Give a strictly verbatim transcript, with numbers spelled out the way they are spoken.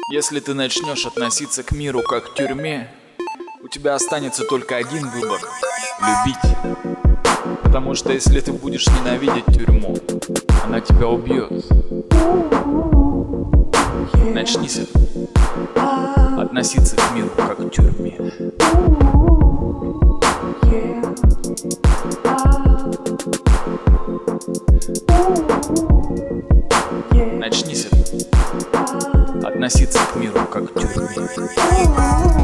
Если ты начнешь относиться к миру как к тюрьме, у тебя останется только один выбор — любить. Потому что если ты будешь ненавидеть тюрьму, она тебя убьет. Начни с этого. Относиться к миру как к тюрьме. Начни с этого. Относиться к миру как к тюрьме.